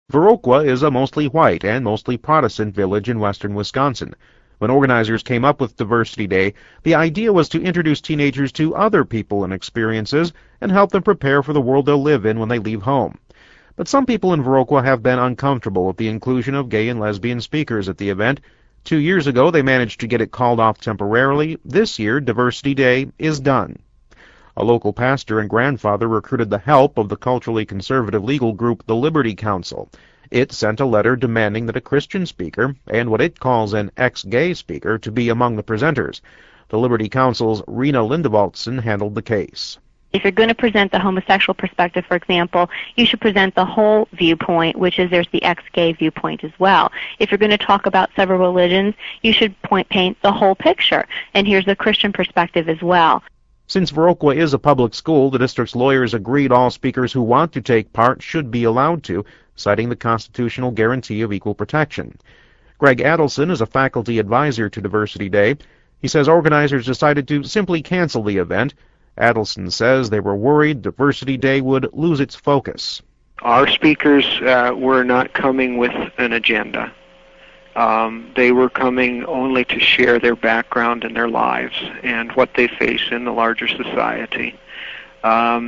Viroqua is a mostly white and mostly Protestant village in western Wisconsin. When organizers came up with Diversity Day, the idea was to introduce teenagers to other people and experiences and help them prepare for the world they'll live in when they leave home. But some people in Viroqua have been uncomfortable with the inclusion of gay and lesbian speakers at the event. 2 years ago, they managed to get it called off temporarily. This year, Diversity Day is done. A local pastor and grandfather recruited the help of the culturally conservative legal group the Liberty Council. It sent a letter demanding that a Christian speaker, and what it calls an ex-gay speaker, to be among the presenters. The Liberty Council's Rena Lindewaldsen handled the case. If you're going to present the homosexual perspective, for example, you should present the whole viewpoint, which is there's the ex-gay viewpoint as well. If you're going to talk about several religions, you should paint the whole picture. And here's the Christian perspective as well. Since Viroqua is a public school, the district's lawyers agreed all speakers who want to take part should be allowed to, citing the constitutional guarantee of equal protection. Greg Adelson is a faculty advisor to Diversity Day. He says organizers decided to simply cancel the event. Adelson says they were worried Diversity Day would lose its focus. Our speakers were not coming with an agenda. They were coming only to share their background and their lives and what they face in the larger society. Our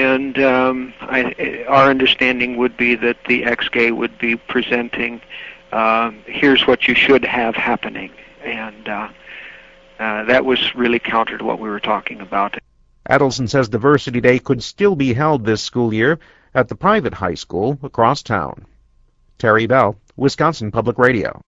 understanding would be that the ex-gay would be presenting, here's what you should have happening. And that was really counter to what we were talking about. Adelson says Diversity Day could still be held this school year at the private high school across town. Terry Bell, Wisconsin Public Radio.